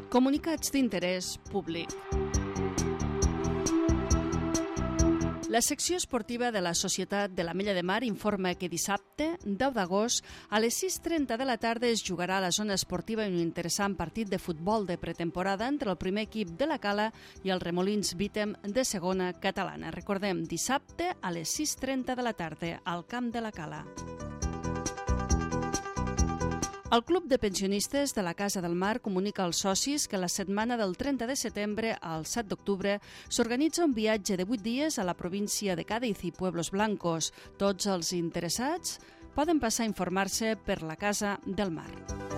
Comunicats d'interès públic. La secció esportiva de la Societat de l'Ametlla de Mar informa que dissabte, 10 d'agost, a les 6:30 de la tarda es jugarà a la zona esportiva un interessant partit de futbol de pretemporada entre el primer equip de la Cala i el Remolins Vítem de segona catalana. Recordem, dissabte a les 6:30 de la tarda al camp de la Cala. El Club de Pensionistes de la Casa del Mar comunica als socis que la setmana del 30 de setembre al 7 d'octubre s'organitza un viatge de 8 dies a la província de Cádiz i Pueblos Blancos. Tots els interessats poden passar a informar-se per la Casa del Mar.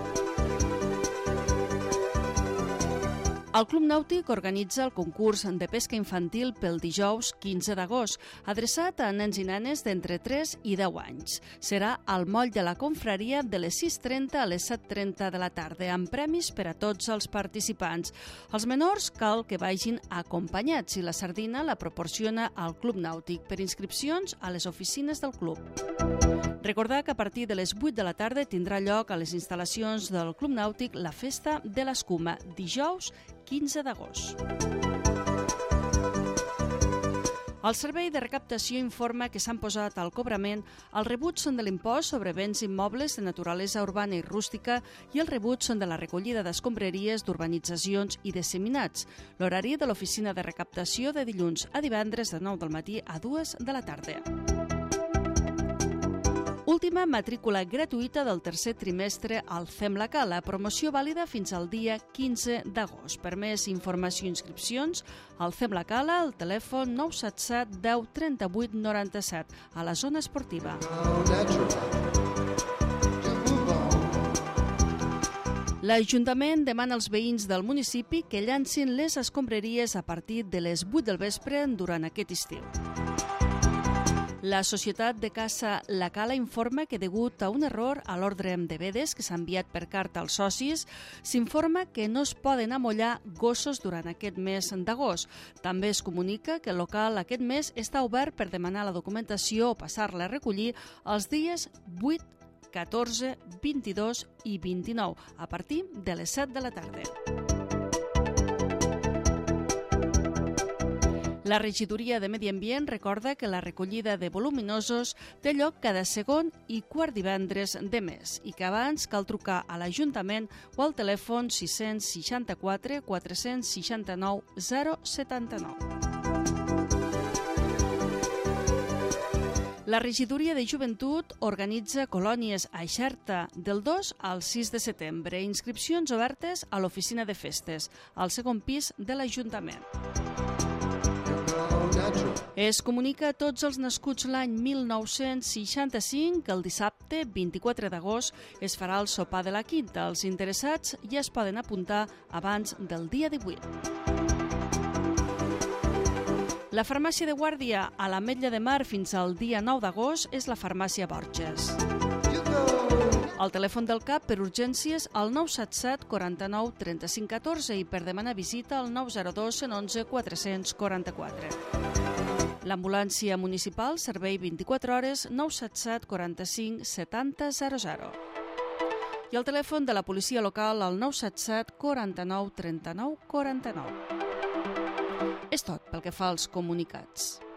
El Club Nàutic organitza el concurs de pesca infantil pel dijous 15 d'agost, adreçat a nens i nenes d'entre 3 i 10 anys. Serà al moll de la Confraria de les 6:30 a les 7:30 de la tarda, amb premis per a tots els participants. Els menors cal que vagin acompanyats i la sardina la proporciona al Club Nàutic per inscripcions a les oficines del club. Recordar que a partir de les 8 de la tarda tindrà lloc a les instal·lacions del Club Nàutic la Festa de l'Escuma, dijous 15 d'agost. El Servei de Recaptació informa que s'han posat al cobrament els rebuts són de l'impost sobre béns immobles de naturalesa urbana i rústica i els rebuts són de la recollida d'escombraries d'urbanitzacions i disseminats. L'horari de l'oficina de recaptació de dilluns a divendres de 9 del matí a 2 de la tarda. Última matrícula gratuïta del tercer trimestre al CEM La Cala, promoció vàlida fins al dia 15 d'agost. Per més informació i inscripcions, al CEM La Cala, al telèfon 977 10 38 97, a la zona esportiva. L'Ajuntament demana als veïns del municipi que llancin les escombraries a partir de les 8 del vespre durant aquest estiu. La Societat de Caça La Cala informa que degut a un error a l'ordre de vedes que s'ha enviat per carta als socis, s'informa que no es poden amollar gossos durant aquest mes d'agost. També es comunica que el local aquest mes està obert per demanar la documentació o passar-la a recollir els dies 8, 14, 22 i 29, a partir de les 7 de la tarda. La regidoria de Medi Ambient recorda que la recollida de voluminosos té lloc cada segon i quart divendres de mes i que abans cal trucar a l'Ajuntament o al telèfon 664 469 079. La regidoria de Joventut organitza colònies a Xerta del 2 al 6 de setembre. Inscripcions obertes a l'oficina de festes, al segon pis de l'Ajuntament. Es comunica a tots els nascuts l'any 1965 que el dissabte 24 d'agost es farà el sopar de la Quinta. Els interessats ja es poden apuntar abans del dia 18. La farmàcia de guàrdia a l'Ametlla de Mar fins al dia 9 d'agost és la farmàcia Borges. El telèfon del CAP per urgències al 977 49 35 14 i per demanar visita al 902 111 444. L'ambulància municipal, servei 24 hores, 977 45 70 00. I el telèfon de la policia local al 977 49 39 49. És tot pel que fa als comunicats.